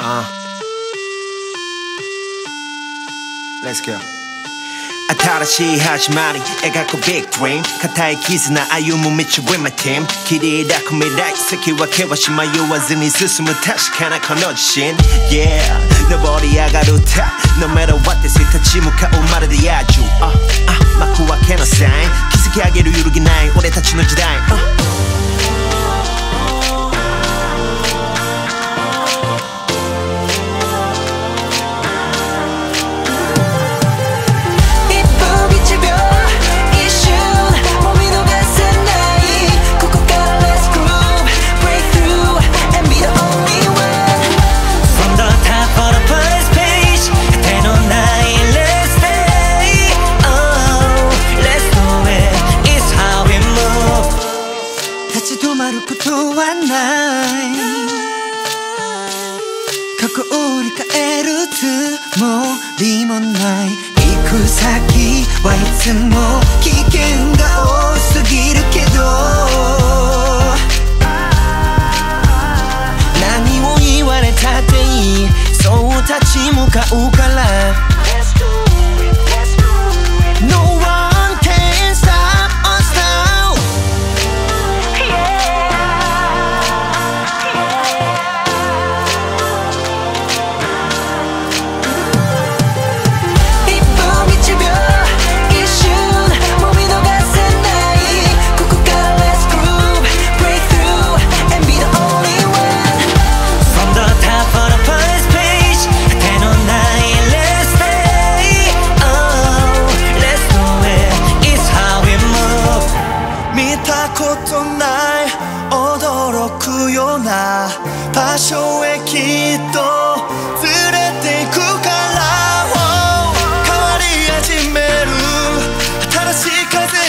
Let's go. 新しい始まり描くビッグドリーム固い絆歩む道 with my team 切り開く未来先分けはし迷わずに進む確かなこの自信 Yeah 登り上がるた No matter what で立ち向かうまるで野獣幕開けのサイン築き上げる揺るぎない俺たちの時代止まることはない過去を振り返るつもりもない行く先はいつも危険が多すぎるけど何を言われたっていいそう立ち向かうからNo one can stop us nowことない驚くような場所へきっと連れて行くから変わり始める新しい風